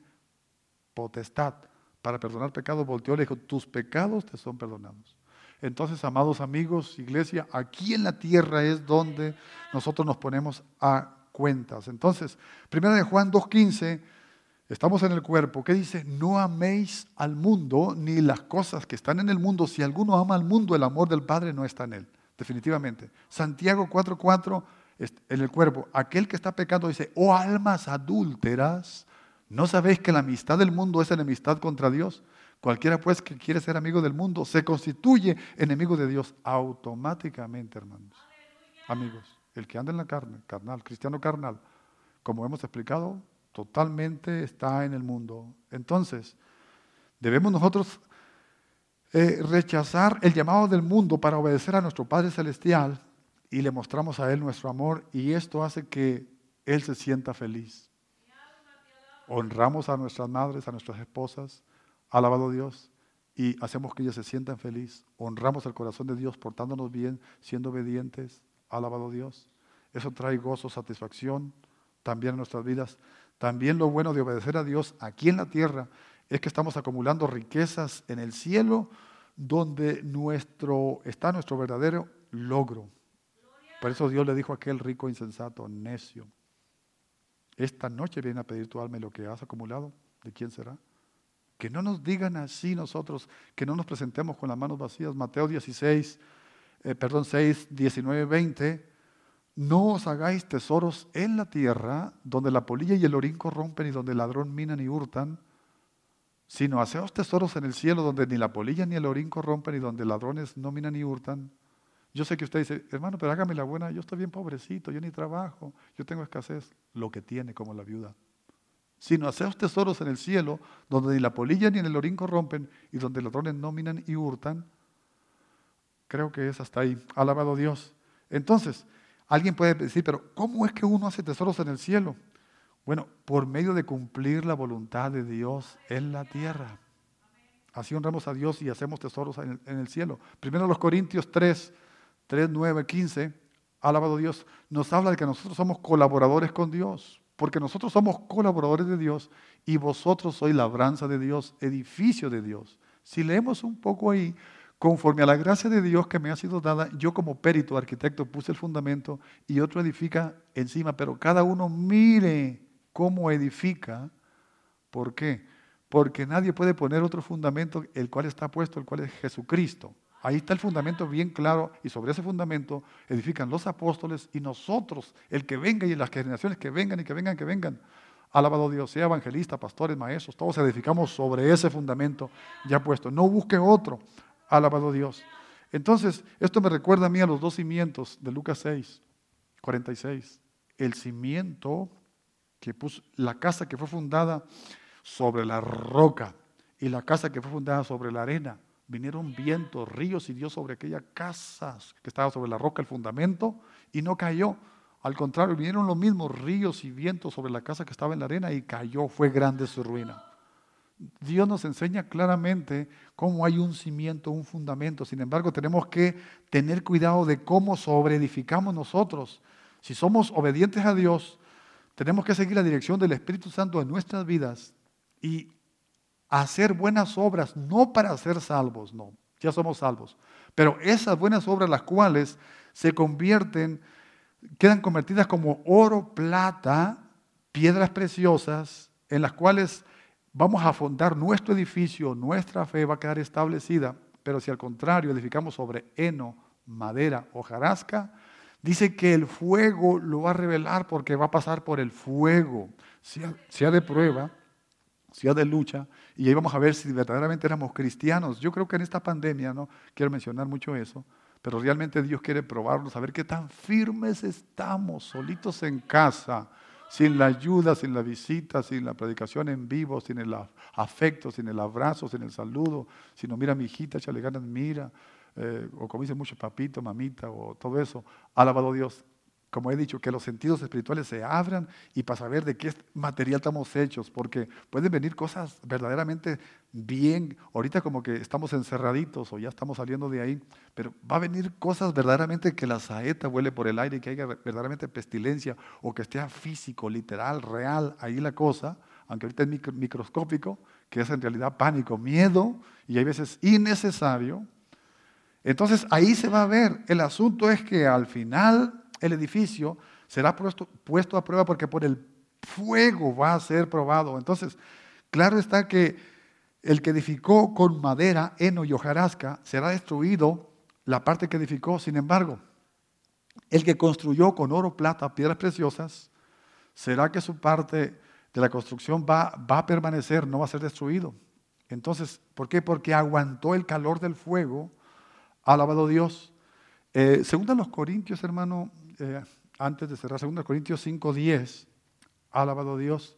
[SPEAKER 2] potestad para perdonar pecados. Volteó y le dijo, tus pecados te son perdonados. Entonces, amados amigos, iglesia, aquí en la tierra es donde nosotros nos ponemos a cuentas. Entonces, primera de Juan dos quince, estamos en el cuerpo. ¿Qué dice? No améis al mundo ni las cosas que están en el mundo. Si alguno ama al mundo, el amor del Padre no está en él. Definitivamente. Santiago cuatro cuatro, en el cuerpo, aquel que está pecando dice, oh almas adúlteras, ¿no sabéis que la amistad del mundo es enemistad contra Dios? Cualquiera pues que quiere ser amigo del mundo se constituye enemigo de Dios automáticamente, hermanos. Amigos, el que anda en la carne, carnal, cristiano carnal, como hemos explicado, totalmente está en el mundo. Entonces, debemos nosotros eh, rechazar el llamado del mundo para obedecer a nuestro Padre Celestial y le mostramos a Él nuestro amor y esto hace que Él se sienta feliz. Honramos a nuestras madres, a nuestras esposas, alabado Dios, y hacemos que ellas se sientan felices. Honramos el corazón de Dios portándonos bien, siendo obedientes, alabado Dios. Eso trae gozo, satisfacción también en nuestras vidas. También lo bueno de obedecer a Dios aquí en la tierra es que estamos acumulando riquezas en el cielo donde nuestro, está nuestro verdadero logro. Por eso Dios le dijo a aquel rico insensato, necio, esta noche viene a pedir tu alma y lo que has acumulado, ¿de quién será? Que no nos digan así nosotros, que no nos presentemos con las manos vacías. Mateo dieciséis, eh, perdón, seis, diecinueve, veinte. No os hagáis tesoros en la tierra, donde la polilla y el orín corrompen y donde el ladrón minan y hurtan, sino haceos tesoros en el cielo, donde ni la polilla ni el orín corrompen y donde ladrones no minan ni hurtan. Yo sé que usted dice, hermano, pero hágame la buena, yo estoy bien pobrecito, yo ni trabajo, yo tengo escasez. Lo que tiene como la viuda. Sino haceos tesoros en el cielo, donde ni la polilla ni el orín corrompen y donde ladrones no minan y hurtan. Creo que es hasta ahí. Alabado Dios. Entonces, alguien puede decir, pero ¿cómo es que uno hace tesoros en el cielo? Bueno, por medio de cumplir la voluntad de Dios en la tierra. Así honramos a Dios y hacemos tesoros en el, en el cielo. Primero los Corintios tres, tres, nueve, quince, alabado Dios, nos habla de que nosotros somos colaboradores con Dios. Porque nosotros somos colaboradores de Dios y vosotros sois labranza de Dios, edificio de Dios. Si leemos un poco ahí, conforme a la gracia de Dios que me ha sido dada, yo como perito, arquitecto, puse el fundamento y otro edifica encima, pero cada uno mire cómo edifica. ¿Por qué? Porque nadie puede poner otro fundamento, el cual está puesto, el cual es Jesucristo. Ahí está el fundamento bien claro y sobre ese fundamento edifican los apóstoles y nosotros, el que venga y las generaciones que vengan y que vengan, que vengan. Alabado Dios, sea evangelista, pastores, maestros, todos edificamos sobre ese fundamento ya puesto. No busque otro. Alabado Dios. Entonces, esto me recuerda a mí a los dos cimientos de Lucas seis, cuarenta y seis. El cimiento que puso, la casa que fue fundada sobre la roca y la casa que fue fundada sobre la arena. Vinieron vientos, ríos y dio sobre aquella casa que estaba sobre la roca el fundamento y no cayó. Al contrario, vinieron los mismos ríos y vientos sobre la casa que estaba en la arena y cayó, fue grande su ruina. Dios nos enseña claramente cómo hay un cimiento, un fundamento. Sin embargo, tenemos que tener cuidado de cómo sobreedificamos nosotros. Si somos obedientes a Dios, tenemos que seguir la dirección del Espíritu Santo en nuestras vidas y hacer buenas obras, no para ser salvos, no, ya somos salvos. Pero esas buenas obras, las cuales se convierten, quedan convertidas como oro, plata, piedras preciosas, en las cuales vamos a fundar nuestro edificio, nuestra fe va a quedar establecida. Pero si al contrario edificamos sobre heno, madera, hojarasca, dice que el fuego lo va a revelar porque va a pasar por el fuego, sea, sea de prueba, sea de lucha, y ahí vamos a ver si verdaderamente éramos cristianos. Yo creo que en esta pandemia, no quiero mencionar mucho eso, pero realmente Dios quiere probarnos, a ver qué tan firmes estamos, solitos en casa, sin la ayuda, sin la visita, sin la predicación en vivo, sin el afecto, sin el abrazo, sin el saludo, si no mira mi hijita, échale ganas, mira, eh, o como dicen muchos, papito, mamita, o todo eso. Alabado Dios. Como he dicho, que los sentidos espirituales se abran y para saber de qué material estamos hechos, porque pueden venir cosas verdaderamente bien, ahorita como que estamos encerraditos o ya estamos saliendo de ahí, pero va a venir cosas verdaderamente que la saeta vuele por el aire y que haya verdaderamente pestilencia o que esté físico, literal, real, ahí la cosa, aunque ahorita es micro, microscópico, que es en realidad pánico, miedo y hay veces innecesario. Entonces ahí se va a ver, el asunto es que al final el edificio será puesto, puesto a prueba porque por el fuego va a ser probado. Entonces, claro está que el que edificó con madera, heno y hojarasca será destruido la parte que edificó. Sin embargo, el que construyó con oro, plata, piedras preciosas, será que su parte de la construcción va, va a permanecer, no va a ser destruido. Entonces, ¿por qué? Porque aguantó el calor del fuego. Alabado Dios. Eh, segunda los Corintios, hermano, eh, antes de cerrar, segunda Corintios cinco diez. Alabado Dios.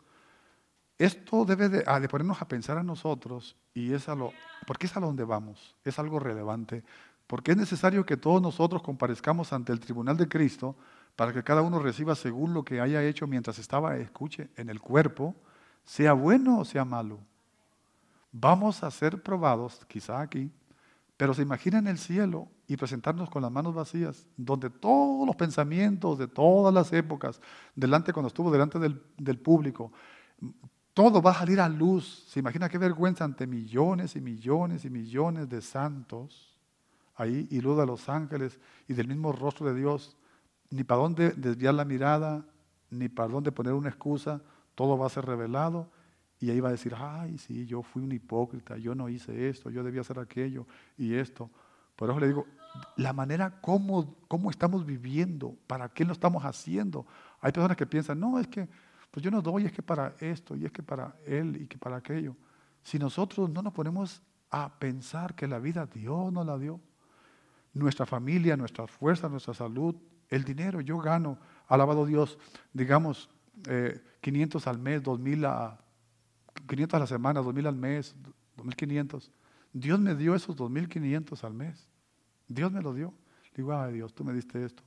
[SPEAKER 2] Esto debe de, ah, de ponernos a pensar a nosotros, y es a lo, porque es a donde vamos, es algo relevante, porque es necesario que todos nosotros comparezcamos ante el tribunal de Cristo para que cada uno reciba según lo que haya hecho mientras estaba, escuche, en el cuerpo, sea bueno o sea malo. Vamos a ser probados, quizá aquí, pero se imagina en el cielo y presentarnos con las manos vacías, donde todos los pensamientos de todas las épocas, delante cuando estuvo delante del, del público, todo va a salir a luz. Se imagina qué vergüenza ante millones y millones y millones de santos ahí, y luz de los ángeles y del mismo rostro de Dios. Ni para dónde desviar la mirada, ni para dónde poner una excusa, todo va a ser revelado. Y ahí va a decir, ay, sí, yo fui un hipócrita, yo no hice esto, yo debía hacer aquello y esto. Por eso le digo, la manera como, como estamos viviendo, para qué lo estamos haciendo. Hay personas que piensan, no, es que pues yo no doy, es que para esto, y es que para él, y que para aquello. Si nosotros no nos ponemos a pensar que la vida Dios nos la dio, nuestra familia, nuestras fuerzas, nuestra salud, el dinero, yo gano, alabado Dios, digamos, eh, quinientos al mes, dos mil a quinientos a la semana, dos mil al mes, dos mil quinientos. Dios me dio esos dos mil quinientos al mes. Dios me lo dio. Le digo, ay Dios, tú me diste esto.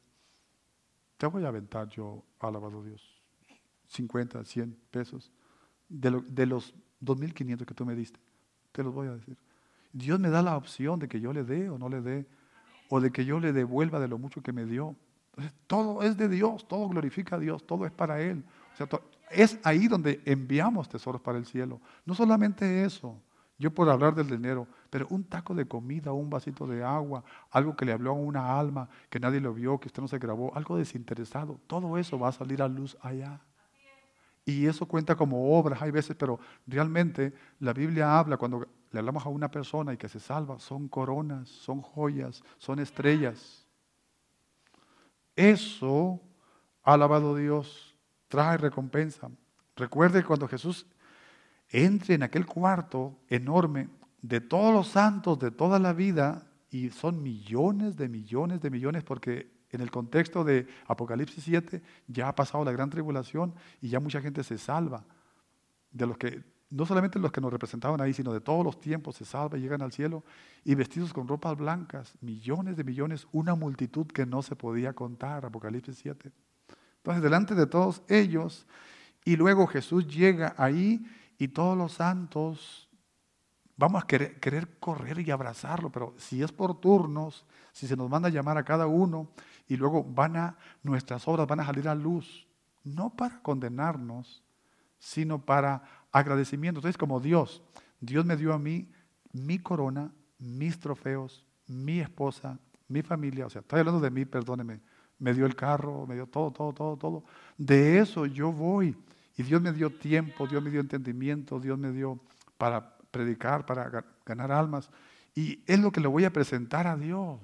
[SPEAKER 2] Te voy a aventar yo, alabado Dios, cincuenta, cien pesos de, lo, de los dos mil quinientos que tú me diste. Te los voy a decir. Dios me da la opción de que yo le dé o no le dé, o de que yo le devuelva de lo mucho que me dio. Entonces, todo es de Dios, todo glorifica a Dios, todo es para Él. O sea, to- es ahí donde enviamos tesoros para el cielo. No solamente eso, yo por hablar del dinero, pero un taco de comida, un vasito de agua, algo que le habló a una alma, que nadie lo vio, que usted no se grabó, algo desinteresado, todo eso va a salir a luz allá. Y eso cuenta como obras, hay veces, pero realmente la Biblia habla cuando le hablamos a una persona y que se salva, son coronas, son joyas, son estrellas. Eso, alabado Dios, trae recompensa. Recuerde cuando Jesús entre en aquel cuarto enorme de todos los santos de toda la vida, y son millones de millones de millones, porque en el contexto de Apocalipsis siete ya ha pasado la gran tribulación y ya mucha gente se salva. De los que, no solamente los que nos representaban ahí, sino de todos los tiempos se salva y llegan al cielo, y vestidos con ropas blancas, millones de millones, una multitud que no se podía contar, Apocalipsis siete. Entonces, delante de todos ellos, y luego Jesús llega ahí y todos los santos, vamos a querer, querer correr y abrazarlo, pero si es por turnos, si se nos manda a llamar a cada uno, y luego van a, nuestras obras van a salir a luz, no para condenarnos, sino para agradecimiento. Entonces, como Dios, Dios me dio a mí mi corona, mis trofeos, mi esposa, mi familia, o sea, estoy hablando de mí, perdóneme, me dio el carro, me dio todo, todo, todo, todo. De eso yo voy. Y Dios me dio tiempo, Dios me dio entendimiento, Dios me dio para predicar, para ganar almas. Y es lo que le voy a presentar a Dios.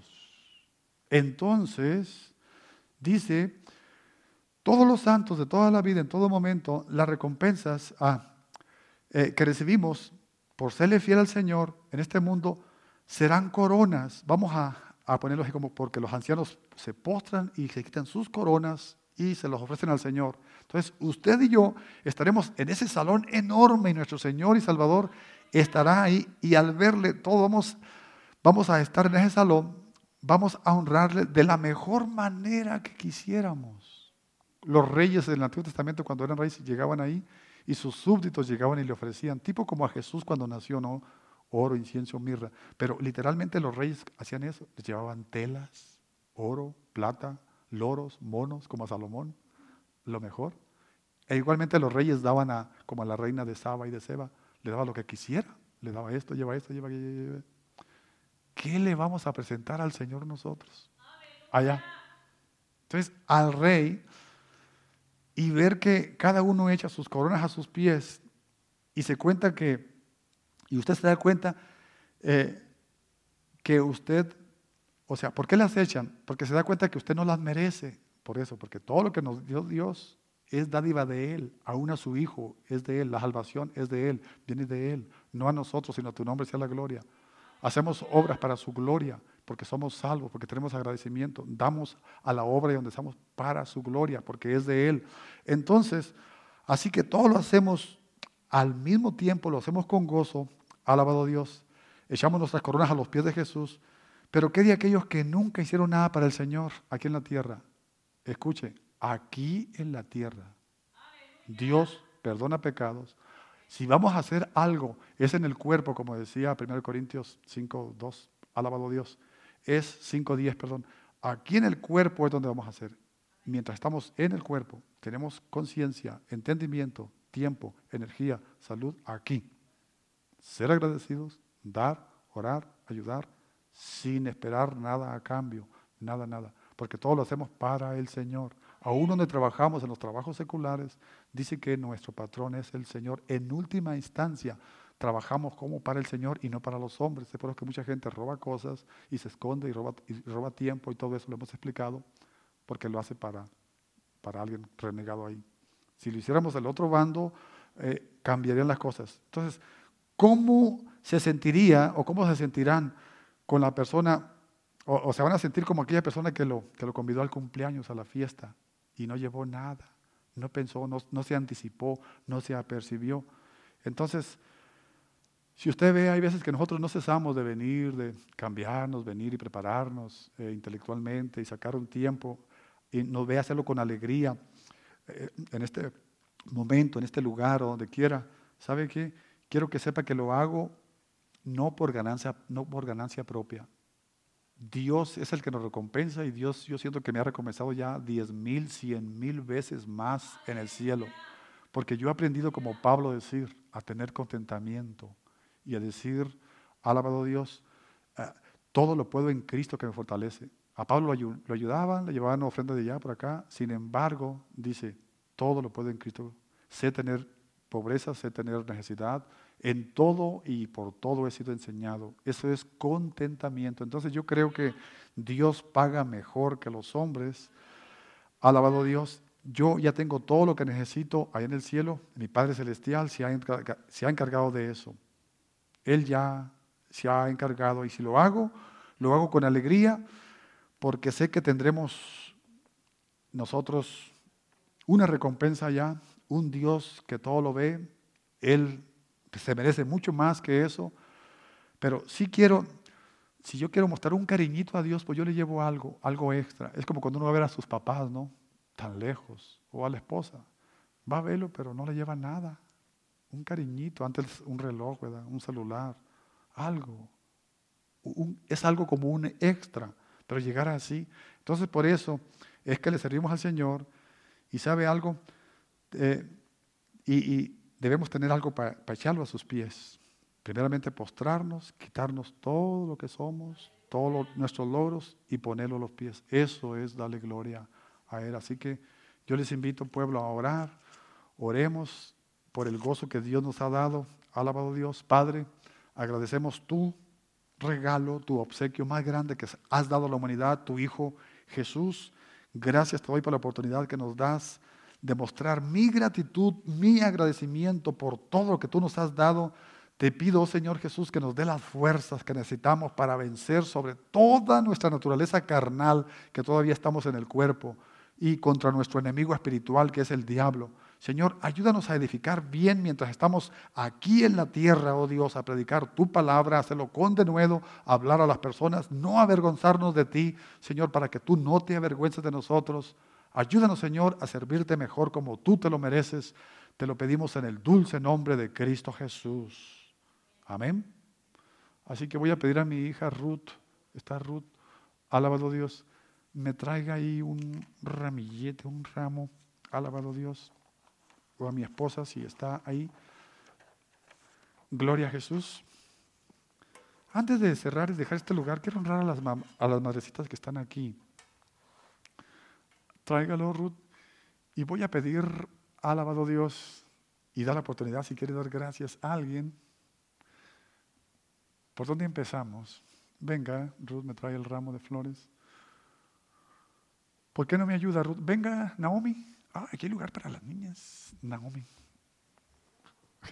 [SPEAKER 2] Entonces, dice, todos los santos de toda la vida, en todo momento, las recompensas ah, eh, que recibimos por serle fiel al Señor en este mundo serán coronas. Vamos a, a ponerlo así como porque los ancianos se postran y se quitan sus coronas y se los ofrecen al Señor. Entonces, usted y yo estaremos en ese salón enorme y nuestro Señor y Salvador estará ahí, y al verle todos vamos, vamos a estar en ese salón, vamos a honrarle de la mejor manera que quisiéramos. Los reyes del Antiguo Testamento, cuando eran reyes, llegaban ahí y sus súbditos llegaban y le ofrecían, tipo como a Jesús cuando nació, ¿no? Oro, incienso, mirra. Pero literalmente los reyes hacían eso, les llevaban telas, oro, plata, loros, monos, como a Salomón, lo mejor. E igualmente los reyes daban a, como a la reina de Saba y de Seba, le daba lo que quisiera, le daba esto, lleva esto, lleva aquello. ¿Qué le vamos a presentar al Señor nosotros? Allá. Entonces, al rey, y ver que cada uno echa sus coronas a sus pies, y se cuenta que, y usted se da cuenta eh, que usted, o sea, ¿por qué las echan? Porque se da cuenta que usted no las merece. Por eso, porque todo lo que nos dio Dios es dádiva de Él, aún a su Hijo es de Él, la salvación es de Él, viene de Él. no a nosotros, sino a tu nombre sea la gloria. Hacemos obras para su gloria, porque somos salvos, porque tenemos agradecimiento. Damos a la obra y donde estamos para su gloria, porque es de Él. Entonces, así que todo lo hacemos al mismo tiempo, lo hacemos con gozo, alabado Dios. Echamos nuestras coronas a los pies de Jesús. Pero ¿qué de aquellos que nunca hicieron nada para el Señor aquí en la tierra? Escuche, aquí en la tierra, Dios perdona pecados. Si vamos a hacer algo, es en el cuerpo, como decía primero Corintios cinco dos, alabado Dios. Es cinco diez, perdón. Aquí en el cuerpo es donde vamos a hacer. Mientras estamos en el cuerpo, tenemos conciencia, entendimiento, tiempo, energía, salud, aquí. Ser agradecidos, dar, orar, ayudar, sin esperar nada a cambio, nada, nada. Porque todo lo hacemos para el Señor. Aún donde trabajamos, en los trabajos seculares, dice que nuestro patrón es el Señor. En última instancia, trabajamos como para el Señor y no para los hombres. Es por eso que mucha gente roba cosas y se esconde y roba, y roba tiempo y todo eso lo hemos explicado, porque lo hace para, para alguien renegado ahí. Si lo hiciéramos del otro bando, eh, cambiarían las cosas. Entonces, ¿cómo se sentiría o cómo se sentirán con la persona, o, o se van a sentir como aquella persona que lo, que lo convidó al cumpleaños, a la fiesta, y no llevó nada, no pensó, no, no se anticipó, no se apercibió? Entonces, si usted ve, hay veces que nosotros no cesamos de venir, de cambiarnos, venir y prepararnos eh, intelectualmente y sacar un tiempo, y nos ve hacerlo con alegría eh, en este momento, en este lugar o donde quiera. ¿Sabe qué? Quiero que sepa que lo hago no por ganancia, no por ganancia propia. Dios es el que nos recompensa y Dios, yo siento que me ha recompensado ya diez mil, cien mil veces más en el cielo. Porque yo he aprendido, como Pablo, a decir, a tener contentamiento y a decir, alabado Dios, eh, todo lo puedo en Cristo que me fortalece. A Pablo lo, lo ayudaban, le llevaban ofrenda de allá por acá. Sin embargo, dice, todo lo puedo en Cristo. Sé tener pobreza, sé tener necesidad. En todo y por todo he sido enseñado. Eso es contentamiento. Entonces yo creo que Dios paga mejor que los hombres. Alabado Dios. Yo ya tengo todo lo que necesito ahí en el cielo. Mi Padre Celestial se ha encargado, se ha encargado de eso. Él ya se ha encargado. Y si lo hago, lo hago con alegría, porque sé que tendremos nosotros una recompensa ya. Un Dios que todo lo ve. Él se merece mucho más que eso, pero sí quiero, si yo quiero mostrar un cariñito a Dios, pues yo le llevo algo, algo extra. Es como cuando uno va a ver a sus papás, ¿no? Tan lejos, o a la esposa. Va a verlo, pero no le lleva nada. Un cariñito, antes un reloj, ¿verdad? Un celular, algo. Un, es algo como un extra, pero llegar así. Entonces por eso es que le servimos al Señor, y sabe algo, eh, y, y debemos tener algo para pa echarlo a sus pies. Primeramente postrarnos, quitarnos todo lo que somos, todos lo, nuestros logros y ponerlo a los pies. Eso es darle gloria a Él. Así que yo les invito, pueblo, a orar. Oremos por el gozo que Dios nos ha dado. Alabado Dios. Padre, agradecemos tu regalo, tu obsequio más grande que has dado a la humanidad, tu Hijo Jesús. Gracias te doy por la oportunidad que nos das de mostrar mi gratitud, mi agradecimiento por todo lo que tú nos has dado. Te pido, oh Señor Jesús, que nos dé las fuerzas que necesitamos para vencer sobre toda nuestra naturaleza carnal, que todavía estamos en el cuerpo, y contra nuestro enemigo espiritual, que es el diablo. Señor, ayúdanos a edificar bien mientras estamos aquí en la tierra, oh Dios, a predicar tu palabra, a hacerlo con denuedo, a hablar a las personas, no avergonzarnos de ti, Señor, para que tú no te avergüences de nosotros. Ayúdanos, Señor, a servirte mejor como tú te lo mereces. Te lo pedimos en el dulce nombre de Cristo Jesús. Amén. Así que voy a pedir a mi hija Ruth, está Ruth, alabado Dios, me traiga ahí un ramillete, un ramo, alabado Dios, o a mi esposa si está ahí. Gloria a Jesús. Antes de cerrar y dejar este lugar, quiero honrar a las, a las madrecitas que están aquí. Tráigalo, Ruth, y voy a pedir, alabado Dios, y da la oportunidad si quiere dar gracias a alguien. ¿Por dónde empezamos? Venga, Ruth, me trae el ramo de flores. ¿Por qué no me ayuda, Ruth? Venga, Naomi. Ah, aquí hay lugar para las niñas. Naomi,